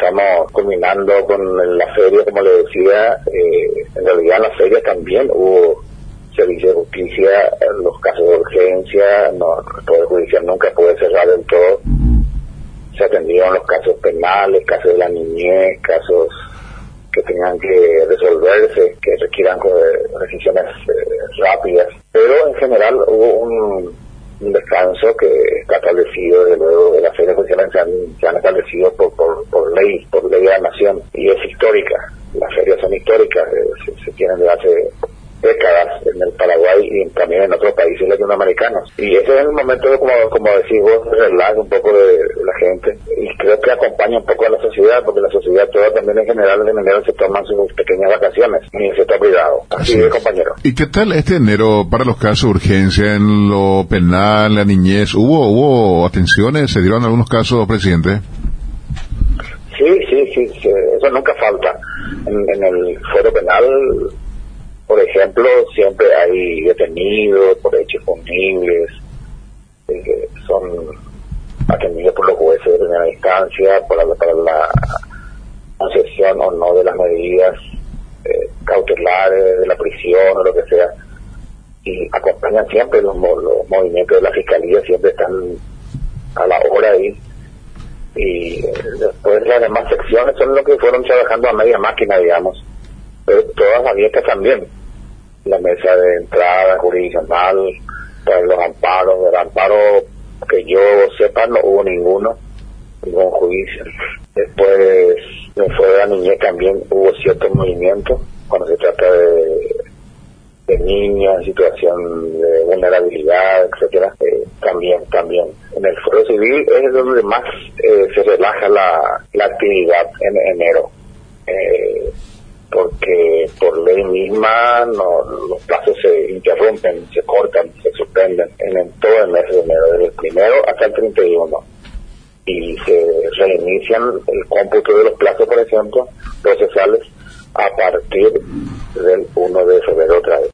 estamos culminando con la feria, como le decía. En realidad en la feria también hubo servicio de justicia, los casos de urgencia, el Poder Judicial nunca puede cerrar del todo. Se atendieron los casos penales, casos de la niñez, casos que tengan que resolverse, que requieran decisiones rápidas. Pero en general hubo un descanso que está establecido, desde luego, de las ferias judiciales se han establecido por ley de la nación, y es histórica. Las ferias son históricas, se tienen desde hace décadas en el Paraguay y también en otros países latinoamericanos. Y ese es el momento de, como decís vos, de relax un poco de la gente, y creo que acompaña un poco a la sociedad, porque la sociedad toda también en general en enero se toman sus pequeñas vacaciones en el sector privado. Así es, compañero. ¿Y qué tal este enero para los casos de urgencia en lo penal, la niñez? ¿Hubo atenciones? ¿Se dieron algunos casos, presidente? Sí, eso nunca falta. En el fuero penal, por ejemplo, siempre hay detenidos por hechos punibles, que son atendidos por los jueces de primera instancia para la concesión o no de las medidas cautelares, de la prisión o lo que sea, y acompañan siempre los movimientos de la Fiscalía, siempre están a la hora ahí. Y después las demás secciones son los que fueron trabajando a media máquina, digamos, pero todas abiertas también. La mesa de entrada jurisdiccional, para los amparos, del amparo que yo sepa no hubo ningún juicio. Después, después de la niñez también hubo cierto movimiento cuando se trata de niños en situación de vulnerabilidad, etcétera. También en el fuero civil es donde más se relaja la actividad en enero, porque por ley misma los plazos se interrumpen, se cortan, se suspenden en todo el mes de enero, desde el 1 hasta el 31, y se reinician el cómputo de los plazos, por ejemplo, procesales, a partir del 1 de febrero otra vez.